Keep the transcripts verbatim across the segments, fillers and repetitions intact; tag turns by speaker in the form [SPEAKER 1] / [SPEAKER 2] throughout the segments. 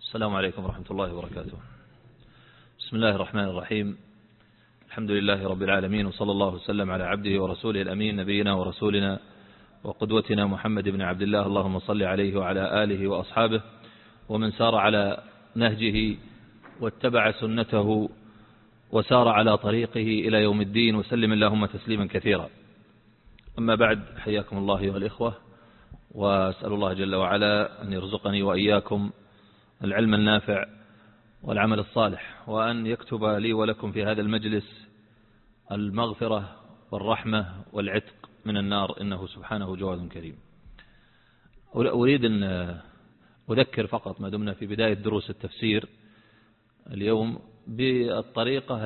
[SPEAKER 1] السلام عليكم ورحمة الله وبركاته. بسم الله الرحمن الرحيم. الحمد لله رب العالمين، وصلى الله وسلم على عبده ورسوله الأمين نبينا ورسولنا وقدوتنا محمد بن عبد الله، اللهم صل عليه وعلى آله وأصحابه ومن سار على نهجه واتبع سنته وسار على طريقه إلى يوم الدين، وسلم اللهم تسليما كثيرا. أما بعد، حياكم الله أيها الإخوة، وأسأل الله جل وعلا أن يرزقني وإياكم العلم النافع والعمل الصالح، وأن يكتب لي ولكم في هذا المجلس المغفرة والرحمة والعتق من النار، إنه سبحانه جواد كريم. أريد أن أذكر فقط ما دمنا في بداية دروس التفسير اليوم بالطريقة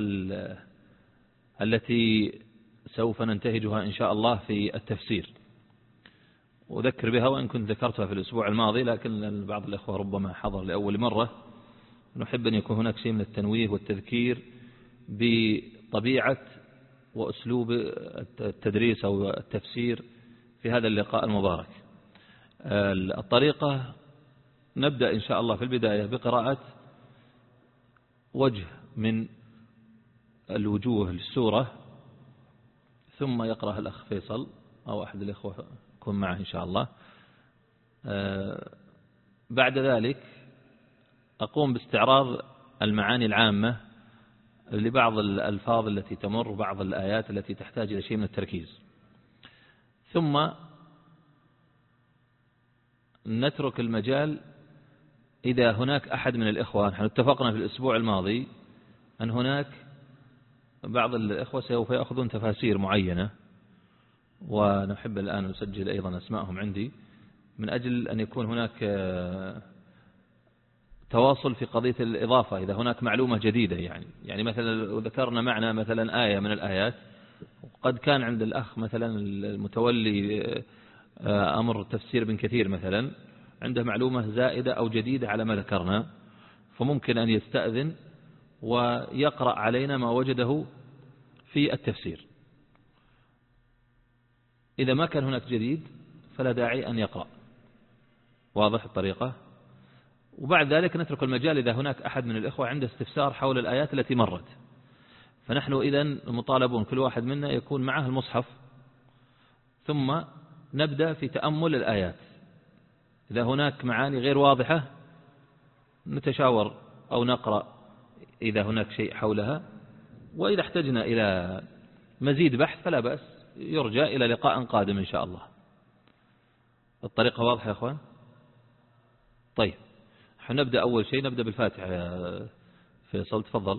[SPEAKER 1] التي سوف ننتهجها إن شاء الله في التفسير. أذكر بها وإن كنت ذكرتها في الأسبوع الماضي، لكن بعض الأخوة ربما حضر لأول مرة. نحب أن يكون هناك شيء من التنويه والتذكير بطبيعة وأسلوب التدريس أو التفسير في هذا اللقاء المبارك. الطريقة نبدأ إن شاء الله في البداية بقراءة وجه من الوجوه للسورة، ثم يقرأ الأخ فيصل أو أحد الإخوة يكون معه إن شاء الله. بعد ذلك أقوم باستعراض المعاني العامة لبعض الألفاظ التي تمر، وبعض الآيات التي تحتاج إلى شيء من التركيز، ثم نترك المجال إذا هناك أحد من الإخوة. نحن اتفقنا في الأسبوع الماضي أن هناك بعض الإخوة سوف يأخذون تفاسير معينة، ونحب الآن نسجل أيضا أسماءهم عندي من أجل أن يكون هناك تواصل في قضية الإضافة. إذا هناك معلومة جديدة يعني يعني مثلا ذكرنا معنا مثلا آية من الآيات، وقد كان عند الأخ مثلا المتولي أمر تفسير ابن كثير مثلا عنده معلومة زائدة أو جديدة على ما ذكرنا، فممكن أن يستأذن ويقرأ علينا ما وجده في التفسير. إذا ما كان هناك جديد فلا داعي أن يقرأ. واضح الطريقة؟ وبعد ذلك نترك المجال إذا هناك أحد من الإخوة عنده استفسار حول الآيات التي مرت، فنحن إذن مطالبون كل واحد منا يكون معه المصحف، ثم نبدأ في تأمل الآيات. إذا هناك معاني غير واضحة نتشاور أو نقرأ إذا هناك شيء حولها، وإذا احتجنا إلى مزيد بحث فلا بأس، يرجى إلى لقاء قادم إن شاء الله. الطريقة واضحة يا أخوان؟ طيب، نبدأ أول شيء نبدأ بالفاتحة. يا فيصل تفضل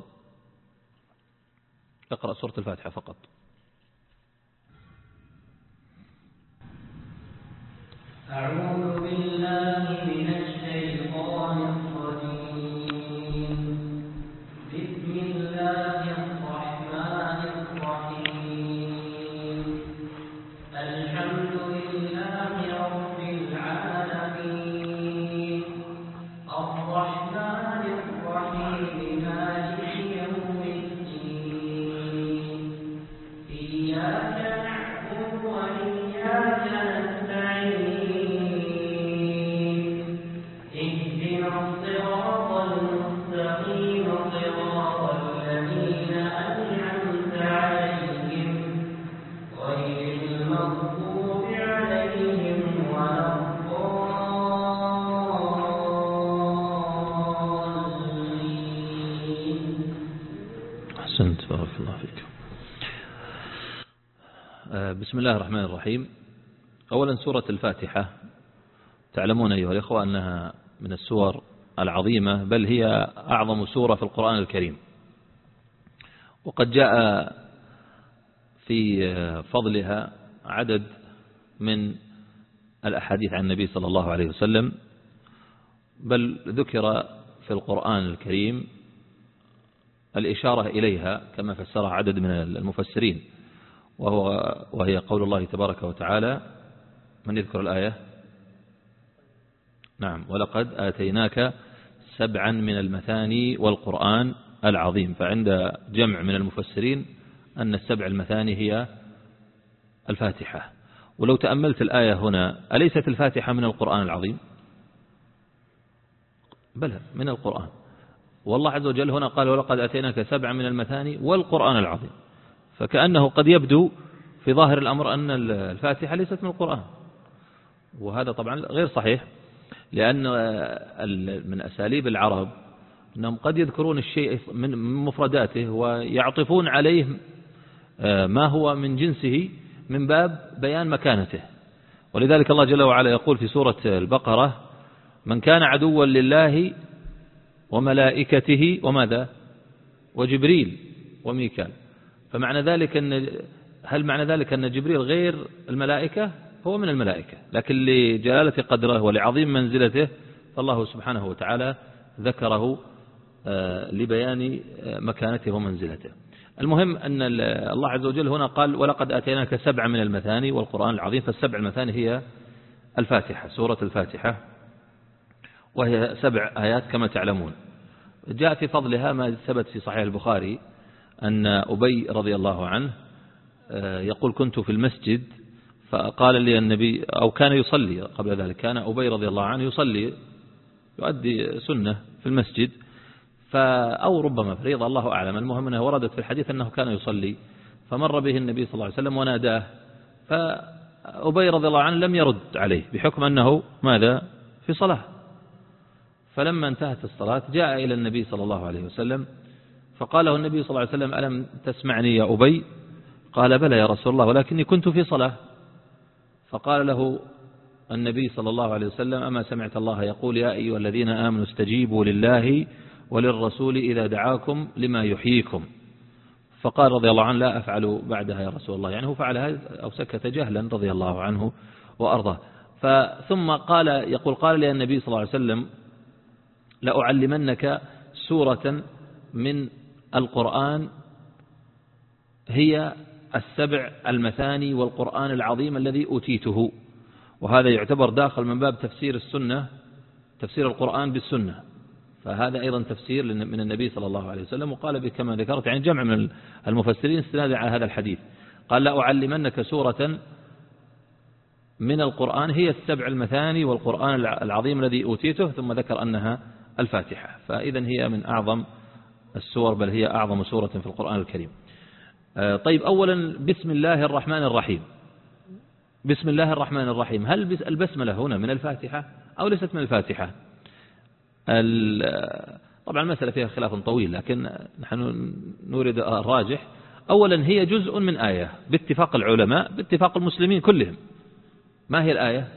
[SPEAKER 1] اقرأ سورة الفاتحة فقط.
[SPEAKER 2] أعوذ بالله من الشيطان الرجيم. بسم الله الرحمن الرحيم. الحمد لله رب العالمين، الرحمن الرحيم، مالك يوم الدين، إياك نعبد وإياك نستعين، اهدنا الصراط المستقيم، صراط الذين أنعمت عليهم غير المغضوب عليهم ولا الضالين.
[SPEAKER 1] أحسنت، بارك الله فيك. بسم الله الرحمن الرحيم. أولا سورة الفاتحة تعلمون أيها الإخوة أنها من السور العظيمة، بل هي أعظم سورة في القرآن الكريم، وقد جاء في فضلها عدد من الأحاديث عن النبي صلى الله عليه وسلم، بل ذكر في القرآن الكريم الإشارة إليها كما فسرها عدد من المفسرين، وهو وهي قول الله تبارك وتعالى. من يذكر الآية؟ نعم، ولقد آتيناك سبعا من المثاني والقرآن العظيم. فعند جمع من المفسرين أن السبع المثاني هي الفاتحة. ولو تأملت الآية هنا، أليست الفاتحة من القرآن العظيم؟ بلى من القرآن. والله عز وجل هنا قال ولقد أتيناك سبعا من المثاني والقرآن العظيم، فكأنه قد يبدو في ظاهر الأمر أن الفاتحة ليست من القرآن، وهذا طبعا غير صحيح، لأن من أساليب العرب أنهم قد يذكرون الشيء من مفرداته ويعطفون عليه ما هو من جنسه من باب بيان مكانته. ولذلك الله جل وعلا يقول في سورة البقرة من كان عدوا لله وملائكته وماذا وجبريل وميكال. فمعنى ذلك أن هل معنى ذلك أن جبريل غير الملائكة؟ هو من الملائكة، لكن لجلالة قدره ولعظيم منزلته فالله سبحانه وتعالى ذكره لبيان مكانته ومنزلته. المهم أن الله عز وجل هنا قال ولقد آتيناك سبع من المثاني والقرآن العظيم، فالسبع المثاني هي الفاتحة، سورة الفاتحة، وهي سبع آيات كما تعلمون. جاء في فضلها ما ثبت في صحيح البخاري أن أبي رضي الله عنه يقول كنت في المسجد فقال لي النبي، أو كان يصلي قبل ذلك، كان أبي رضي الله عنه يصلي يؤدي سنة في المسجد أو ربما فريضة الله أعلم، المهم أنه وردت في الحديث أنه كان يصلي، فمر به النبي صلى الله عليه وسلم وناداه، فأبي رضي الله عنه لم يرد عليه بحكم أنه ماذا في صلاة. فلما انتهت الصلاة جاء إلى النبي صلى الله عليه وسلم فقال له النبي صلى الله عليه وسلم ألم تسمعني يا أبي؟ قال بلى يا رسول الله ولكني كنت في صلاة. فقال له النبي صلى الله عليه وسلم أما سمعت الله يقول يا أيها الذين آمنوا استجيبوا لله وللرسول إذا دعاكم لما يحييكم؟ فقال رضي الله عنه لا أفعل بعدها يا رسول الله، يعني هو فعلها أو سكت جهلا رضي الله عنه وأرضاه. ثم قال يقول قال لي النبي صلى الله عليه وسلم لأعلمنك سورة من القرآن هي السبع المثاني والقرآن العظيم الذي أوتيته. وهذا يعتبر داخل من باب تفسير السنة، تفسير القرآن بالسنة، فهذا أيضا تفسير من النبي صلى الله عليه وسلم، وقال كما ذكرت يعني جمع من المفسرين استنادا على هذا الحديث. قال لأعلمنك سورة من القرآن هي السبع المثاني والقرآن العظيم الذي أوتيته، ثم ذكر أنها الفاتحة، فإذا هي من أعظم السور، بل هي أعظم سورة في القرآن الكريم. طيب أولا بسم الله الرحمن الرحيم. بسم الله الرحمن الرحيم، هل البسملة هنا من الفاتحة أو ليست من الفاتحة؟ طبعا المسألة فيها خلاف طويل، لكن نحن نريد الراجح. أولا هي جزء من آية باتفاق العلماء باتفاق المسلمين كلهم. ما هي الآية؟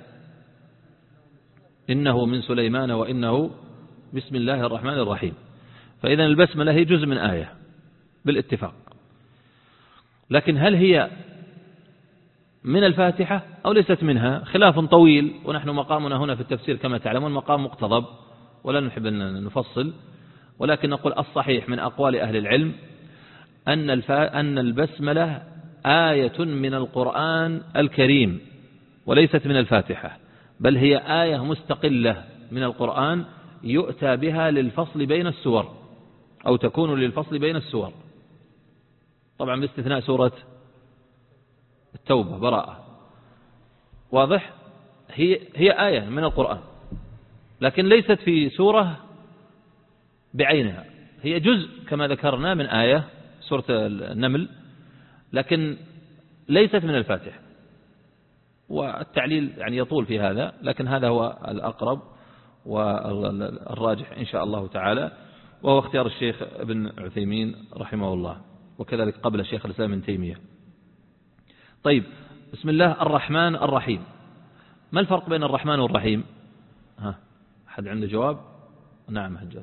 [SPEAKER 1] إنه من سليمان وإنه بسم الله الرحمن الرحيم. فإذا البسملة هي جزء من آية بالاتفاق، لكن هل هي من الفاتحة أو ليست منها؟ خلاف طويل، ونحن مقامنا هنا في التفسير كما تعلمون مقام مقتضب ولا نحب أن نفصل، ولكن نقول الصحيح من أقوال أهل العلم أن أن البسملة آية من القرآن الكريم وليست من الفاتحة، بل هي آية مستقلة من القرآن يؤتى بها للفصل بين السور، أو تكون للفصل بين السور، طبعا باستثناء سورة التوبة براءة. واضح؟ هي هي آية من القرآن، لكن ليست في سورة بعينها، هي جزء كما ذكرنا من آية سورة النمل، لكن ليست من الفاتحة. والتعليل يعني يطول في هذا، لكن هذا هو الأقرب والراجح إن شاء الله تعالى، وهو اختيار الشيخ ابن عثيمين رحمه الله، وكذلك قبل الشيخ الإسلام ابن تيمية. طيب بسم الله الرحمن الرحيم، ما الفرق بين الرحمن والرحيم؟ ها أحد عنده جواب؟ نعم حجاج.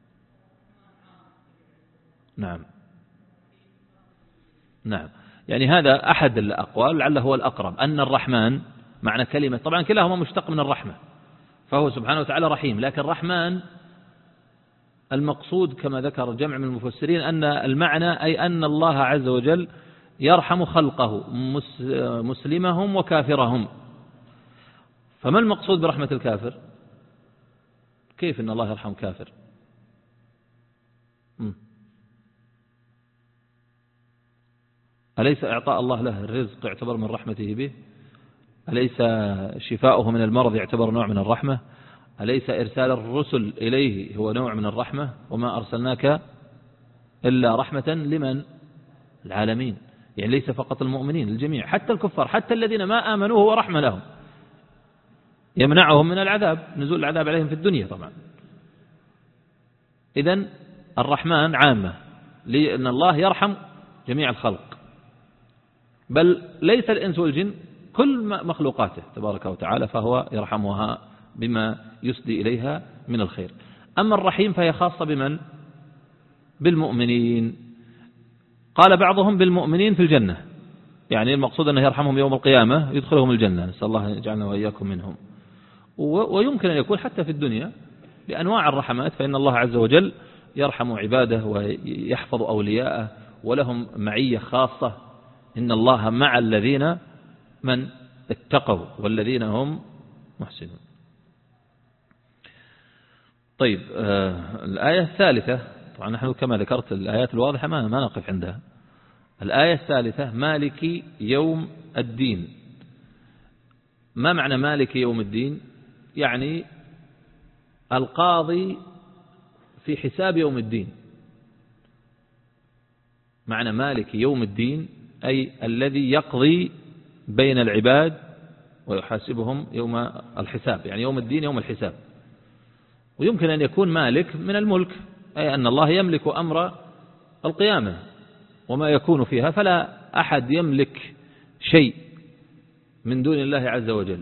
[SPEAKER 1] نعم نعم يعني هذا أحد الأقوال لعله هو الأقرب، أن الرحمن معنى كلمة، طبعا كلاهما مشتق من الرحمة، فهو سبحانه وتعالى رحيم، لكن الرحمن المقصود كما ذكر جمع من المفسرين أن المعنى أي أن الله عز وجل يرحم خلقه مسلمهم وكافرهم. فما المقصود برحمة الكافر؟ كيف أن الله يرحم كافر؟ م. أليس إعطاء الله له الرزق يعتبر من رحمته به؟ أليس شفاؤه من المرض يعتبر نوع من الرحمة؟ أليس إرسال الرسل إليه هو نوع من الرحمة؟ وما أرسلناك إلا رحمة لمن؟ العالمين. يعني ليس فقط المؤمنين، الجميع، حتى الكفار، حتى الذين ما آمنوا هو رحمة لهم، يمنعهم من العذاب، نزول العذاب عليهم في الدنيا طبعا. إذن الرحمن عامة، لأن الله يرحم جميع الخلق، بل ليس الإنس والجن، كل مخلوقاته تبارك وتعالى فهو يرحمها بما يسدي إليها من الخير. أما الرحيم فهي خاصة بمن؟ بالمؤمنين. قال بعضهم بالمؤمنين في الجنة، يعني المقصود أنه يرحمهم يوم القيامة يدخلهم الجنة، نسأل الله يجعلنا وإياكم منهم. ويمكن أن يكون حتى في الدنيا بأنواع الرحمات، فإن الله عز وجل يرحم عباده ويحفظ أولياءه ولهم معية خاصة. إن الله مع الذين من اتقوا والذين هم محسنون. طيب، آه الآية الثالثة، طبعا نحن كما ذكرت الآيات الواضحة ما, ما نقف عندها. الآية الثالثة مالك يوم الدين. ما معنى مالك يوم الدين؟ يعني القاضي في حساب يوم الدين. معنى مالك يوم الدين أي الذي يقضي بين العباد ويحاسبهم يوم الحساب، يعني يوم الدين يوم الحساب. ويمكن أن يكون مالك من الملك، أي أن الله يملك أمر القيامة وما يكون فيها، فلا أحد يملك شيء من دون الله عز وجل.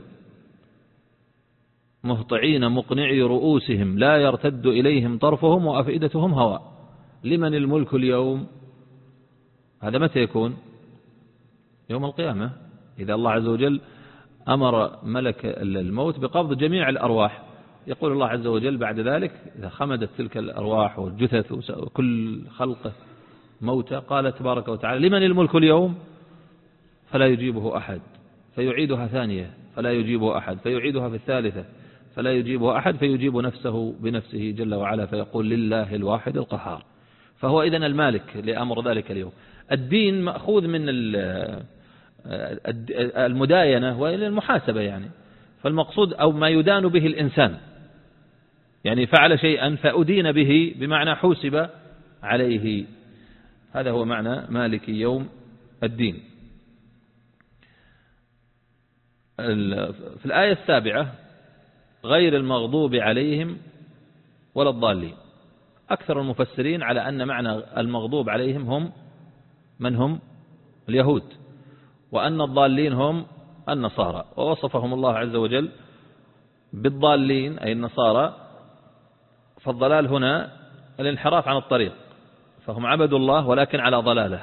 [SPEAKER 1] مهطعين مقنعي رؤوسهم لا يرتد إليهم طرفهم وأفئدتهم هواء. لمن الملك اليوم؟ هذا متى يكون؟ يوم القيامة، إذا الله عز وجل أمر ملك الموت بقبض جميع الأرواح. يقول الله عز وجل بعد ذلك إذا خمدت تلك الأرواح والجثث وكل خلقه موتى، قال تبارك وتعالى لمن الملك اليوم؟ فلا يجيبه أحد، فيعيدها ثانية فلا يجيبه أحد، فيعيدها في الثالثة فلا يجيبه أحد، فيجيب نفسه بنفسه جل وعلا فيقول لله الواحد القهار. فهو إذن المالك لأمر ذلك اليوم. الدين مأخوذ من المداينة وإلى المحاسبة، يعني فالمقصود أو ما يدان به الإنسان، يعني فعل شيئا فأدين به بمعنى حوسب عليه. هذا هو معنى مالك يوم الدين. في الآية السابعة غير المغضوب عليهم ولا الضالين. أكثر المفسرين على أن معنى المغضوب عليهم هم من هم؟ اليهود، وأن الضالين هم النصارى. ووصفهم الله عز وجل بالضالين أي النصارى. فالضلال هنا الانحراف عن الطريق، فهم عبدوا الله ولكن على ضلاله.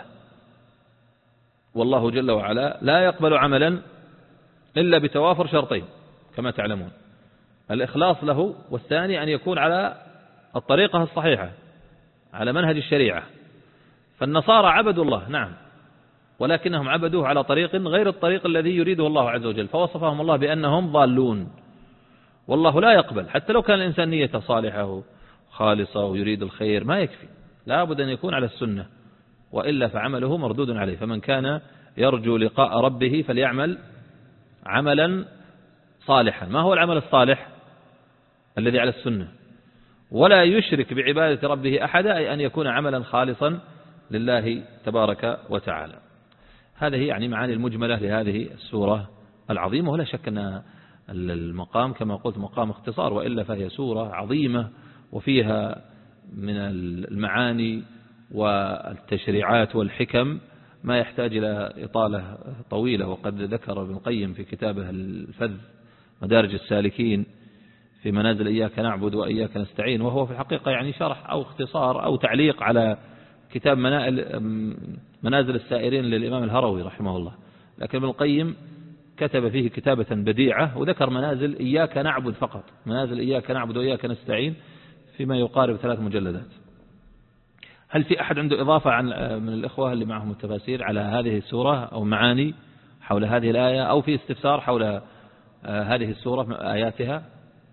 [SPEAKER 1] والله جل وعلا لا يقبل عملا إلا بتوافر شرطين كما تعلمون: الإخلاص له، والثاني أن يكون على الطريقة الصحيحة على منهج الشريعة. فالنصارى عبدوا الله نعم، ولكنهم عبدوه على طريق غير الطريق الذي يريده الله عز وجل، فوصفهم الله بأنهم ضالون. والله لا يقبل حتى لو كان الإنسان نيته صالحة خالصة ويريد الخير، ما يكفي، لا بد أن يكون على السنة، وإلا فعمله مردود عليه. فمن كان يرجو لقاء ربه فليعمل عملا صالحا. ما هو العمل الصالح؟ الذي على السنة، ولا يشرك بعبادة ربه أحدا، أي أن يكون عملا خالصا لله تبارك وتعالى. هذه يعني معاني المجملة لهذه السورة العظيمة. ولا شك أن المقام كما قلت مقام اختصار، وإلا فهي سورة عظيمة وفيها من المعاني والتشريعات والحكم ما يحتاج إلى إطالة طويلة. وقد ذكر ابن القيم في كتابه الفذ مدارج السالكين في منازل إياك نعبد وإياك نستعين، وهو في الحقيقة يعني شرح أو اختصار أو تعليق على كتاب منازل السائرين للإمام الهروي رحمه الله. لكن ابن القيم كتب فيه كتابة بديعة وذكر منازل إياك نعبد فقط، منازل إياك نعبد وإياك نستعين فيما يقارب ثلاث مجلدات. هل في أحد عنده إضافة عن من الإخوة اللي معهم التفاسير على هذه السورة أو معاني حول هذه الآية، أو في استفسار حول هذه السورة آياتها؟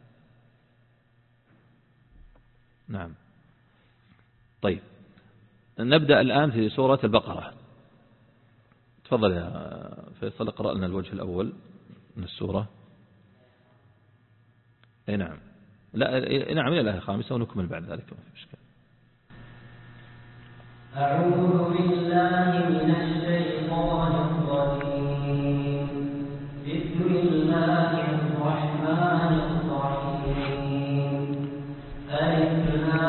[SPEAKER 1] نعم. طيب نبدأ الآن في سورة البقرة. تفضل يا فيصل اقرأ لنا الوجه الأول من السورة. أي نعم. لا نعم إلى الآية الخامسة ونكمل بعد ذلك ما في مشكلة.
[SPEAKER 2] أعوذ بالله من الشيطان الرجيم. بسم الله الرحمن الرحيم. ألف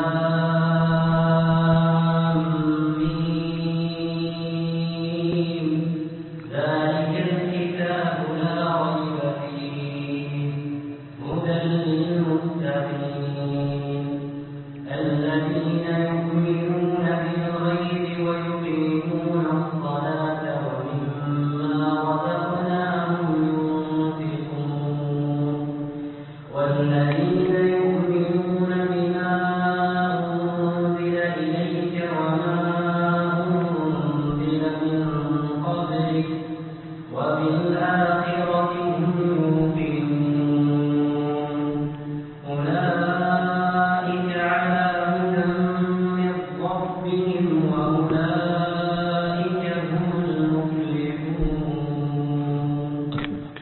[SPEAKER 2] لام ميم. ذلك الكتاب لا ريب فيه هدى للمتقين الذين يؤمنون بالغيب ويقيمون الصلاة ومما رزقناهم ينفقون والذين يؤمنون بما أنزل إليك وما أنزل من قبلك وبالآخرة هم يوقنون أولئك على هدى من ربهم وأولئك هم المفلحون.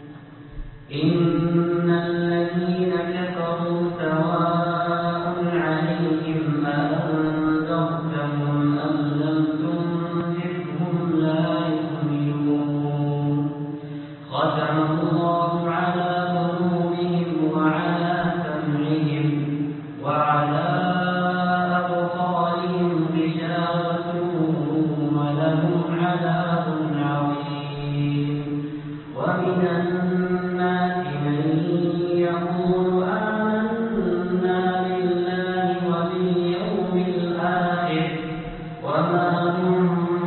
[SPEAKER 2] إن الذين كفروا سواء عليهم أأنذرتهم أم لم تنذرهم لا يؤمنون. ختم الله على قلوبهم وعلى سمعهم وعلى أبصارهم غشاوة ولهم عذاب عظيم. ومن الناس من يقول آمنا بالله وباليوم الآخر وما هم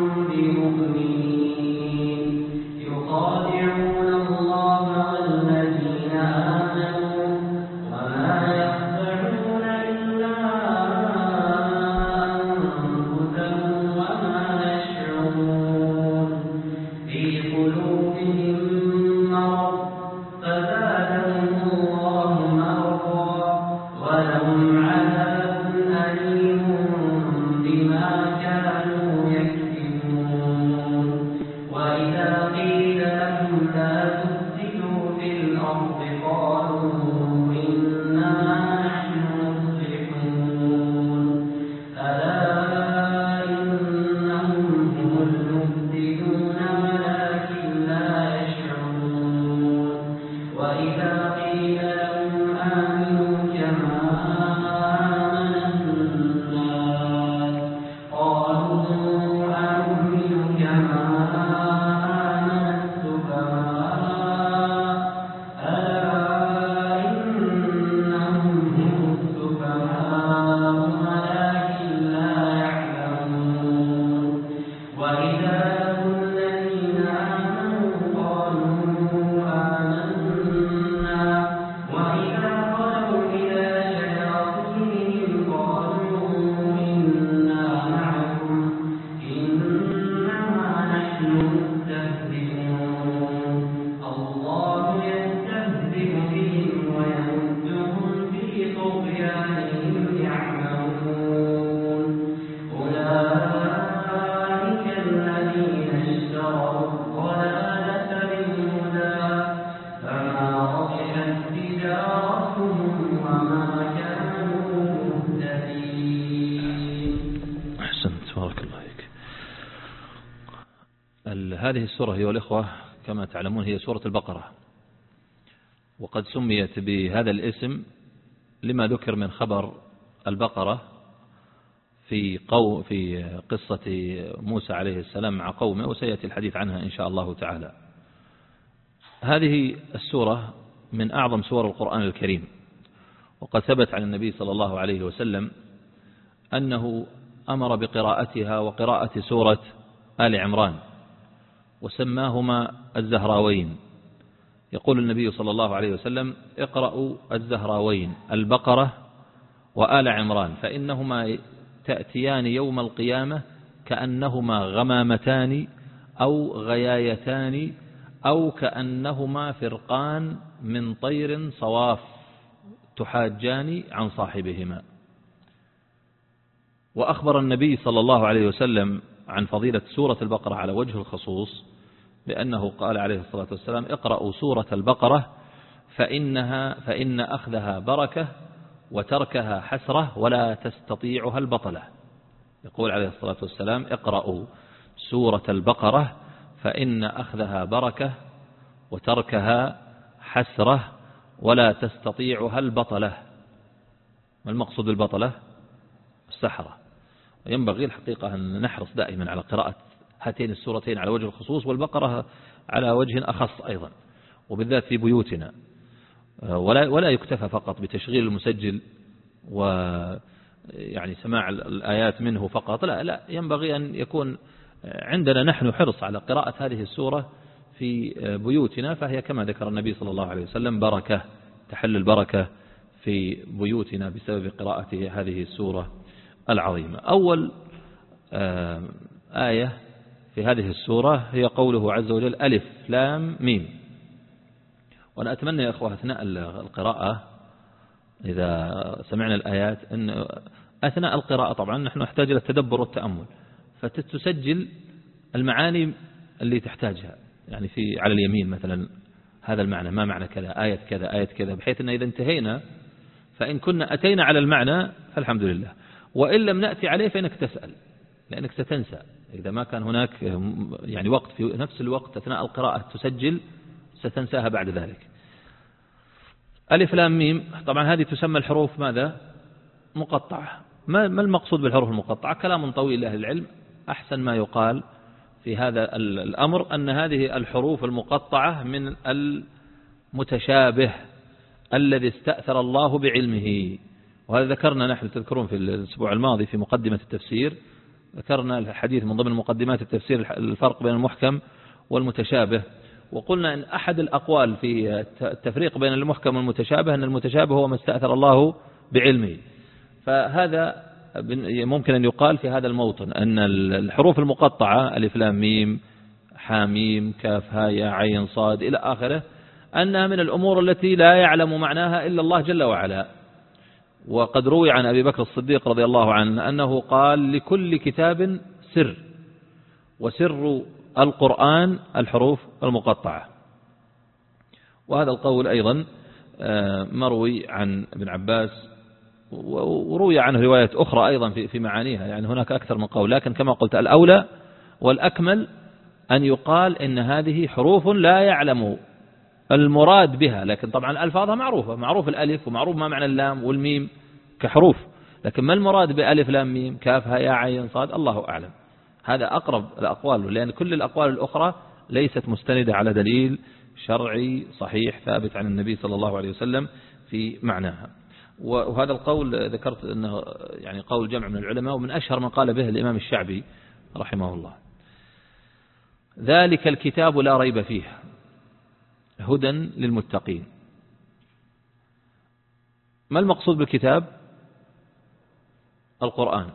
[SPEAKER 2] بمؤمنين يخادعون الله والذين آمنوا وما يخدعون إلا أنفسهم وما يشعرون. في قلوبهم مرض فزادهم الله مرضا ولهم عذاب أليم بما كانوا يكسبون. وإذا قيل لهم لا تفسدوا في الأرض قالوا إنما نحن مصلحون. ألا إنهم هم المفسدون ولكن لا يشعرون. وإذا قيل لهم آمنوا كما آمن الناس قالوا أنؤمن كما آمن السفهاء. ألا إنهم هم السفهاء ولكن لا يعلمون. وإذا لقوا الذين آمنوا قالوا آمنا وإذا خلوا إلى شياطينهم قالوا إنا معكم إنما نحن مستهزئون. الله يستهزئ بهم ويمدهم في طغيانهم يعمهون. أولئك الذين اشتروا الضلالة بالهدى فما ربحت تجارتهم وما كانوا مهتدين.
[SPEAKER 1] أحسنت بارك الله فيك. هذه السورة أيها الإخوة كما تعلمون هي سورة البقرة، وقد سميت بهذا الاسم لما ذكر من خبر البقرة في قو في قصة موسى عليه السلام مع قومه، وسيأتي الحديث عنها إن شاء الله تعالى. هذه السورة من أعظم سور القرآن الكريم، وقد ثبت عن النبي صلى الله عليه وسلم أنه أمر بقراءتها وقراءة سورة آل عمران وسماهما الزهراوين. يقول النبي صلى الله عليه وسلم: اقرأوا الزهراوين البقرة وآل عمران فإنهما تأتيان يوم القيامة كأنهما غمامتان أو غيايتان أو كأنهما فرقان من طير صواف تحاجان عن صاحبهما. وأخبر النبي صلى الله عليه وسلم عن فضيلة سورة البقرة على وجه الخصوص بأنه قال عليه الصلاة والسلام: اقرأوا سورة البقرة فإنها فإن أخذها بركة وتركها حسرة ولا تستطيعها البطلة. يقول عليه الصلاة والسلام: اقرأوا سورة البقرة فإن أخذها بركة وتركها حسرة ولا تستطيعها البطلة. ما المقصود بالبطلة؟ السحرة. وينبغي الحقيقة أن نحرص دائما على قراءة هاتين السورتين على وجه الخصوص، والبقرة على وجه أخص أيضا، وبالذات في بيوتنا. ولا ولا يكتفى فقط بتشغيل المسجل ويعني سماع الآيات منه فقط، لا لا ينبغي أن يكون عندنا نحن حرص على قراءة هذه السورة في بيوتنا، فهي كما ذكر النبي صلى الله عليه وسلم بركة، تحل البركة في بيوتنا بسبب قراءة هذه السورة العظيمة. أول آية في هذه السورة هي قوله عز وجل: ألف لام ميم. وأنا أتمنى يا أخوة أثناء القراءة إذا سمعنا الآيات أن أثناء القراءة طبعا نحن نحتاج إلى التدبر والتأمل، فتسجل المعاني اللي تحتاجها، يعني في على اليمين مثلا هذا المعنى، ما معنى كذا، آية كذا، آية كذا، بحيث أن إذا انتهينا فإن كنا أتينا على المعنى فالحمد لله، وإن لم نأتي عليه فإنك تسأل، لأنك ستنسى إذا ما كان هناك يعني وقت في نفس الوقت أثناء القراءة تسجل ستنساها بعد ذلك. ألف لام ميم طبعا هذه تسمى الحروف ماذا؟ مقطعة. ما المقصود بالحروف المقطعة؟ كلام طويل لأهل العلم. أحسن ما يقال في هذا الأمر أن هذه الحروف المقطعة من المتشابه الذي استأثر الله بعلمه، وهذا ذكرنا نحن تذكرون في الأسبوع الماضي في مقدمة التفسير، ذكرنا الحديث من ضمن مقدمات التفسير الفرق بين المحكم والمتشابه، وقلنا أن أحد الأقوال في التفريق بين المحكم والمتشابه أن المتشابه هو ما استأثر الله بعلمه. فهذا ممكن أن يقال في هذا الموطن أن الحروف المقطعة ألف لام ميم حاميم كاف ها يا عين صاد إلى آخره أنها من الأمور التي لا يعلم معناها إلا الله جل وعلا. وقد روي عن أبي بكر الصديق رضي الله عنه أنه قال: لكل كتاب سر، وسر القرآن الحروف المقطعة. وهذا القول أيضا مروي عن ابن عباس، وروي عنه رواية أخرى أيضا في معانيها، يعني هناك أكثر من قول، لكن كما قلت الأولى والأكمل أن يقال إن هذه حروف لا يعلم المراد بها، لكن طبعا ألفاظها معروفة، معروف الألف ومعروف ما معنى اللام والميم كحروف، لكن ما المراد بألف لام ميم كاف ها يا عين صاد الله أعلم. هذا أقرب الأقوال، لأن كل الأقوال الأخرى ليست مستندة على دليل شرعي صحيح ثابت عن النبي صلى الله عليه وسلم في معناها. وهذا القول ذكرت أنه يعني قول جمع من العلماء، ومن أشهر من قال به الإمام الشعبي رحمه الله. ذلك الكتاب لا ريب فيه هدى للمتقين. ما المقصود بالكتاب؟ القرآن.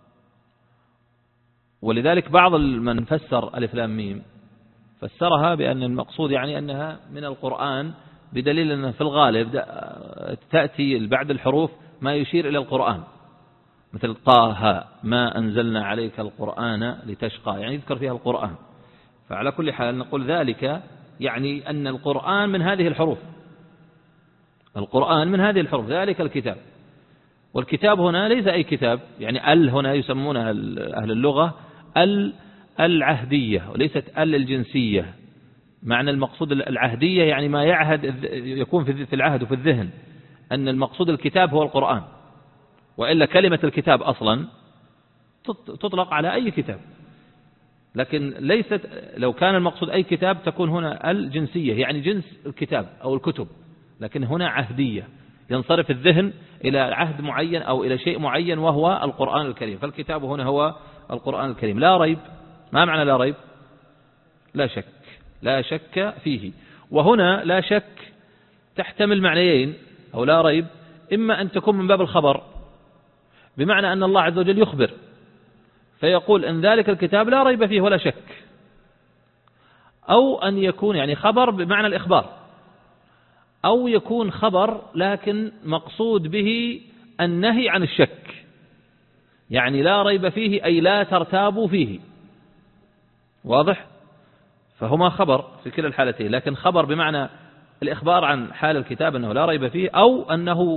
[SPEAKER 1] ولذلك بعض من فسر ألف لام ميم فسرها بأن المقصود يعني أنها من القرآن، بدليل أن في الغالب تأتي بعد الحروف ما يشير إلى القرآن، مثل طه ما أنزلنا عليك القرآن لتشقى، يعني يذكر فيها القرآن. فعلى كل حال نقول ذلك يعني أن القرآن من هذه الحروف، القرآن من هذه الحروف، ذلك الكتاب. والكتاب هنا ليس أي كتاب، يعني ال هنا يسمونها أهل اللغة ال العهدية وليست ال الجنسية. معنى المقصود العهدية يعني ما يعهد يكون في العهد وفي الذهن، أن المقصود الكتاب هو القرآن، وإلا كلمة الكتاب أصلا تطلق على أي كتاب، لكن ليست لو كان المقصود أي كتاب تكون هنا الجنسية يعني جنس الكتاب أو الكتب، لكن هنا عهدية ينصرف الذهن إلى عهد معين أو إلى شيء معين وهو القرآن الكريم. فالكتاب هنا هو القرآن الكريم لا ريب. ما معنى لا ريب؟ لا شك، لا شك فيه. وهنا لا شك تحتمل معنيين أو لا ريب، إما أن تكون من باب الخبر بمعنى أن الله عز وجل يخبر فيقول إن ذلك الكتاب لا ريب فيه ولا شك، أو أن يكون يعني خبر بمعنى الإخبار، أو يكون خبر لكن مقصود به النهي عن الشك، يعني لا ريب فيه أي لا ترتابوا فيه. واضح؟ فهما خبر في كلا الحالتين، لكن خبر بمعنى الإخبار عن حال الكتاب أنه لا ريب فيه، أو أنه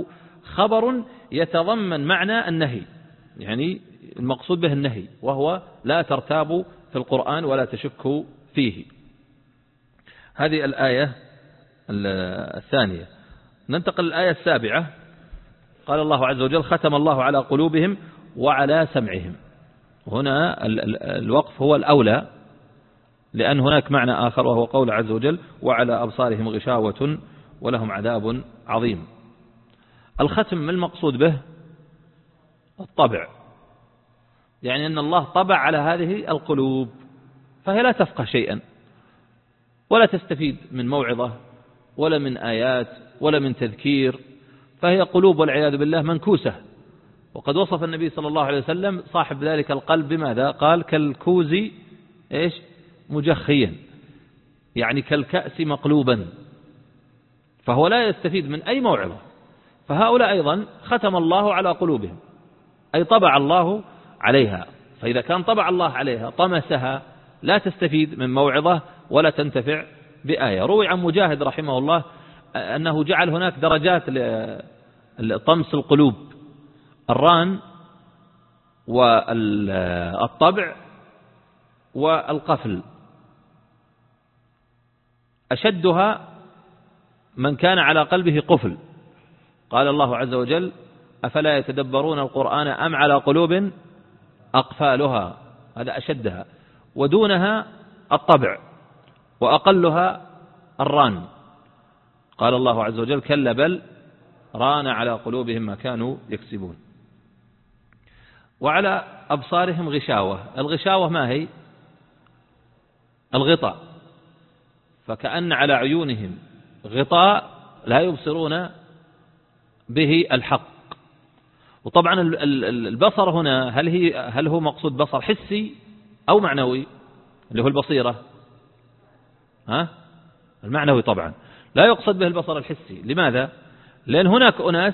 [SPEAKER 1] خبر يتضمن معنى النهي، يعني المقصود به النهي، وهو لا ترتابوا في القرآن ولا تشكوا فيه. هذه الآية الثانية. ننتقل للآية السابعة. قال الله عز وجل: ختم الله على قلوبهم وعلى سمعهم. هنا الوقف هو الأولى، لأن هناك معنى آخر وهو قول عز وجل: وعلى أبصارهم غشاوة ولهم عذاب عظيم. الختم المقصود به الطبع، يعني أن الله طبع على هذه القلوب، فهي لا تفقه شيئا ولا تستفيد من موعظة ولا من آيات ولا من تذكير، فهي قلوب والعياذ بالله منكوسة. وقد وصف النبي صلى الله عليه وسلم صاحب ذلك القلب بماذا؟ قال: كالكوز إيش مجخيا، يعني كالكأس مقلوبا، فهو لا يستفيد من أي موعظة. فهؤلاء أيضا ختم الله على قلوبهم، أي طبع الله عليها، فإذا كان طبع الله عليها طمسها، لا تستفيد من موعظة ولا تنتفع بآية. روي عن مجاهد رحمه الله أنه جعل هناك درجات لطمس القلوب: الران والطبع والقفل. أشدها من كان على قلبه قفل. قال الله عز وجل: أفلا يتدبرون القرآن أم على قلوب أقفالها. هذا أشدها، ودونها الطبع، وأقلها الران. قال الله عز وجل: كلا بل ران على قلوبهم ما كانوا يكسبون. وعلى أبصارهم غشاوة. الغشاوة ما هي؟ الغطاء، فكأن على عيونهم غطاء لا يبصرون به الحق. وطبعا البصر هنا هل هي هل هو مقصود بصر حسي أو معنوي، اللي هو البصيرة؟ ها؟ المعنوي طبعا، لا يقصد به البصر الحسي. لماذا؟ لأن هناك أناس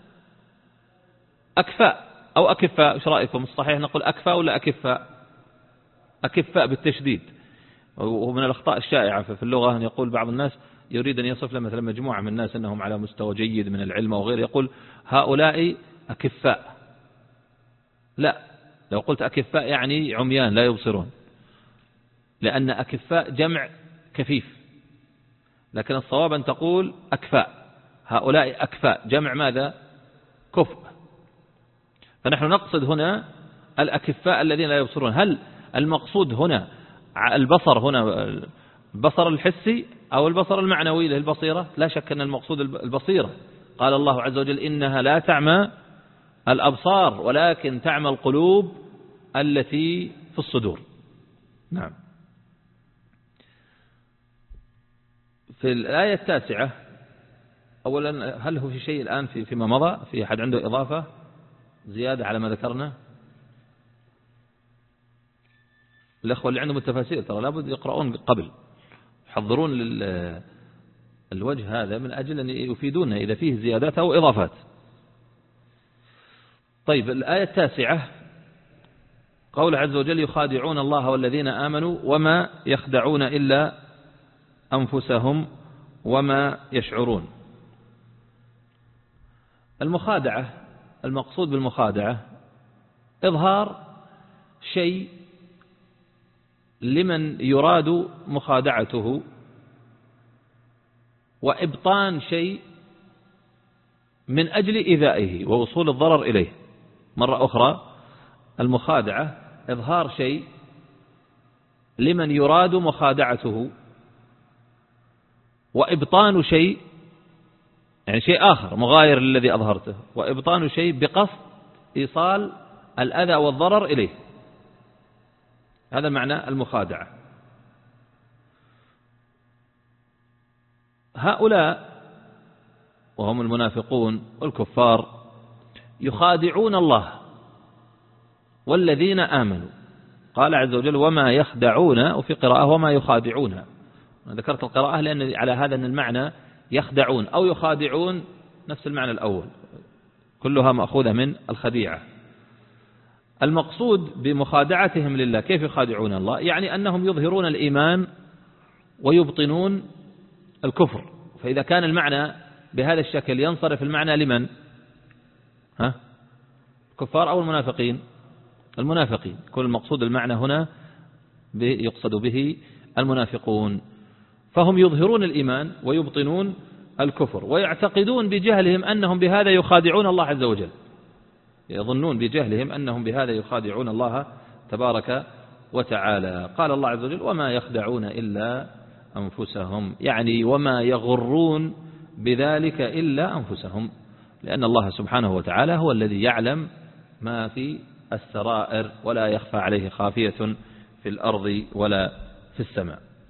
[SPEAKER 1] أكفاء أو أكفاء. ايش رأيكم؟ الصحيح نقول أكفاء ولا أكفاء؟ أكفاء بالتشديد. ومن الأخطاء الشائعة في اللغة أن يقول بعض الناس يريد أن يصف مثلا مجموعة من الناس أنهم على مستوى جيد من العلم وغيره، يقول هؤلاء أكفاء. لا، لو قلت أكفاء يعني عميان لا يبصرون، لأن أكفاء جمع كفيف، لكن الصواب أن تقول أكفاء. هؤلاء أكفاء جمع ماذا؟ كفء. فنحن نقصد هنا الأكفاء الذين لا يبصرون. هل المقصود هنا البصر هنا البصر الحسي أو البصر المعنوي للبصيرة؟ لا شك أن المقصود البصيرة. قال الله عز وجل: إنها لا تعمى الأبصار ولكن تعمى القلوب التي في الصدور. نعم. في الآية التاسعة، أولا هل هو في شيء الآن في فيما مضى؟ في أحد عنده إضافة زيادة على ما ذكرنا؟ الأخوة اللي عندهم التفاسير ترى لابد يقرؤون قبل، يحضرون للوجه هذا من أجل أن يفيدونا إذا فيه زيادات أو إضافات. طيب، الآية التاسعة قول عز وجل: يخادعون الله والذين آمنوا وما يخدعون إلا أنفسهم وما يشعرون. المخادعة، المقصود بالمخادعة إظهار شيء لمن يراد مخادعته، وإبطان شيء من أجل إيذائه ووصول الضرر إليه. مرة أخرى، المخادعة إظهار شيء لمن يراد مخادعته، وإبطان شيء يعني شيء آخر مغاير للذي أظهرته، وإبطان شيء بقصد إيصال الأذى والضرر إليه. هذا معنى المخادعة. هؤلاء وهم المنافقون والكفار يخادعون الله والذين آمنوا. قال عز وجل: وما يخدعون، وفي قراءة وما يخادعون. ذكرت القراءة لأن على هذا أن المعنى يخدعون أو يخادعون نفس المعنى الأول، كلها مأخوذة من الخديعة. المقصود بمخادعتهم لله، كيف يخادعون الله؟ يعني أنهم يظهرون الإيمان ويبطنون الكفر. فإذا كان المعنى بهذا الشكل ينصرف المعنى لمن؟ ها الكفار أو المنافقين؟ المنافقين. كل المقصود المعنى هنا يقصد به المنافقون. فهم يظهرون الإيمان ويبطنون الكفر، ويعتقدون بجهلهم أنهم بهذا يخادعون الله عز وجل، يظنون بجهلهم أنهم بهذا يخادعون الله تبارك وتعالى. قال الله عز وجل: وما يخدعون إلا أنفسهم، يعني وما يغرون بذلك إلا أنفسهم، لأن الله سبحانه وتعالى هو الذي يعلم ما في السرائر، ولا يخفى عليه خافية في الأرض ولا في السماء.